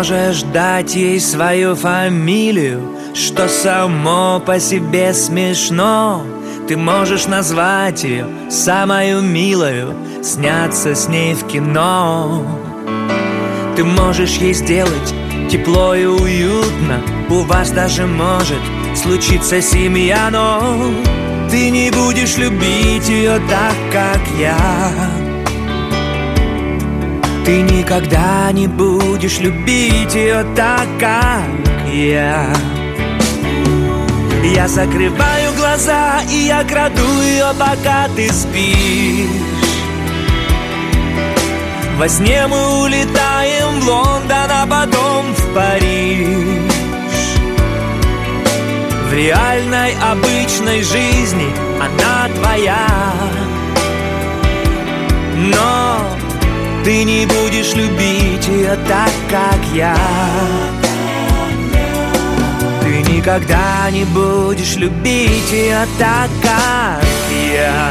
можешь дать ей свою фамилию, что само по себе смешно. Ты можешь назвать ее самою милою, сняться с ней в кино. Ты можешь ей сделать тепло и уютно, у вас даже может случиться семья, но ты не будешь любить ее так, как я. Ты никогда не будешь любить ее так, как я. Я закрываю глаза, и я краду ее, пока ты спишь. Во сне мы улетаем в Лондон, а потом в Париж. В реальной, обычной жизни она твоя, но ты не будешь любить ее так, как я. Ты никогда не будешь любить ее так, как я.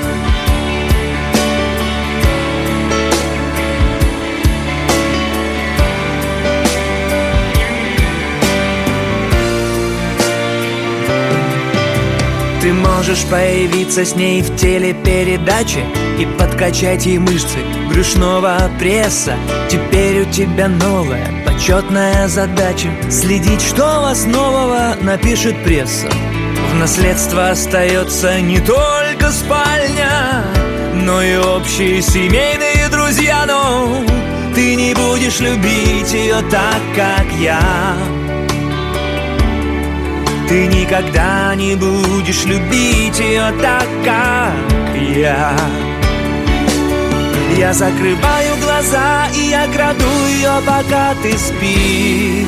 Ты можешь появиться с ней в телепередаче и подкачать ей мышцы брюшного пресса. Теперь у тебя новая почетная задача — следить, что у вас нового напишет пресса. В наследство остается не только спальня, но и общие семейные друзья. Но ты не будешь любить ее так, как я. Ты никогда не будешь любить ее так, как я. Я закрываю глаза, и я краду ее, пока ты спишь.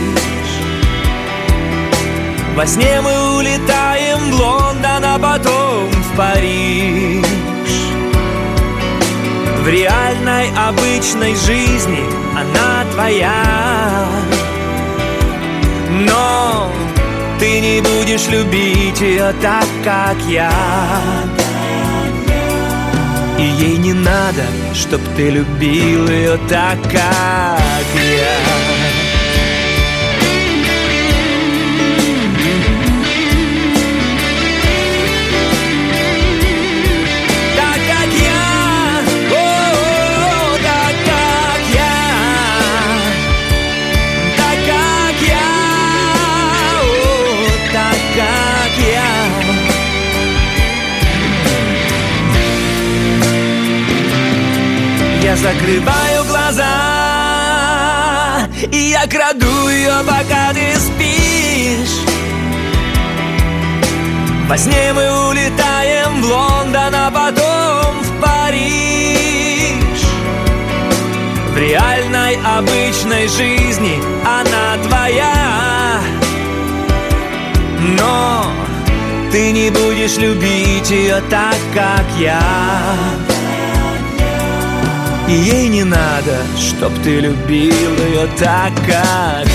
Во сне мы улетаем в Лондон, а потом в Париж. В реальной, обычной жизни она твоя, но ты не будешь любить ее так, как я. И ей не надо, чтоб ты любил ее так, как я. Я закрываю глаза, и я краду ее, пока ты спишь. Во сне мы улетаем в Лондон, а потом в Париж. В реальной, обычной жизни она твоя, но ты не будешь любить ее так, как я. И ей не надо, чтоб ты любил ее так, как